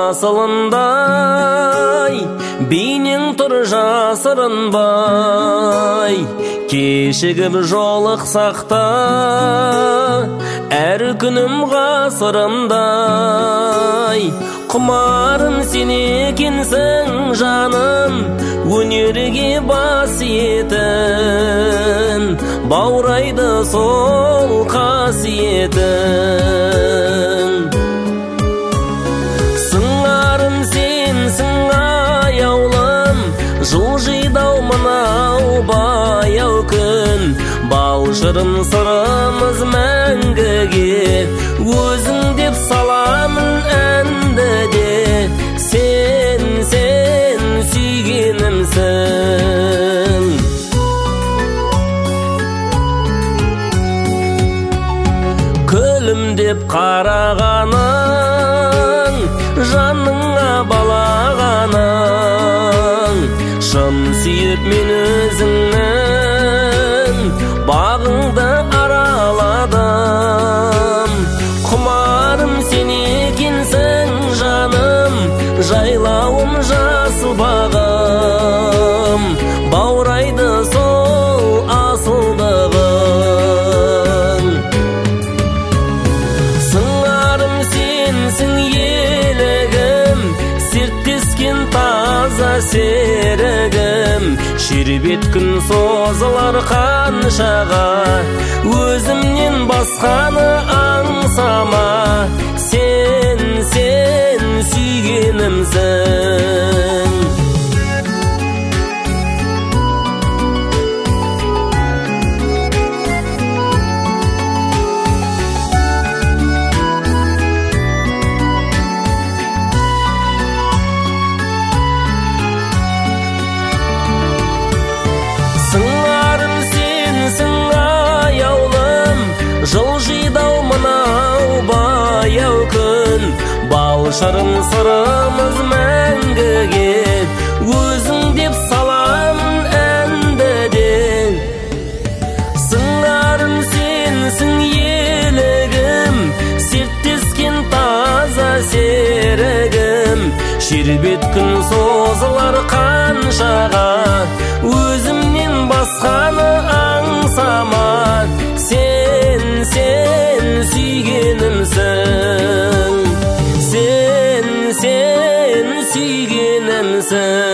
асылындай, бейнең тұр жасырынбай. Кешігіп жолықсақта, әр күнім ғасырымдай. Құмарым сен екенсің жаным, өнерге бас етін, баурайды сол қасиетін. Сыңарым сенсің аяулым, жылжидау мынау баяу күн. Бал шырын сырымыз мәңгіге, өзің деп саламын әнді де. Сен сүйгенімсің. Күлімдеп қарағаның, жаныңа балағаның. Шын сүйіп мен өзіңнің бағыңды араладым. Құмарым сен екенсің жаным, жайлауым жасыл бағым, баурайды сол асылдығың. Сыңарым сенсің елігім, серттескен таза серігім. Шербет күн созылар қаншаға, өзімнен басқаны аңсама. Сен сүйгенімсің. Сыңарым сенсің аяулым, жылжидау мынау баяу күн. Бал шырын сырымыз мәңгіге, өзің деп саламын әнді де. Сыңарым сенсің елігім, серттескен таза серігім. Шербет күн созылар қаншаға, өзімнен басқаны аңсама. Сен сүйгенімсің. Сен сүйгенімсің.